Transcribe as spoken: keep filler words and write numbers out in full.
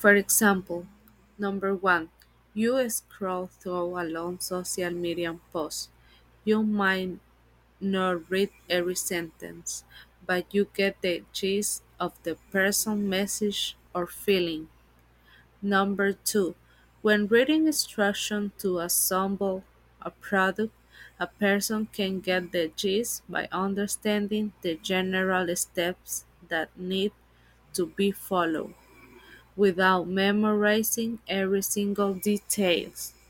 For example, number one, you scroll through a long social media post. You might not read every sentence, but you get the gist of the person's message or feeling. Number two, when reading instructions to assemble a product, a person can get the gist by understanding the general steps that need to be followed without memorizing every single detail.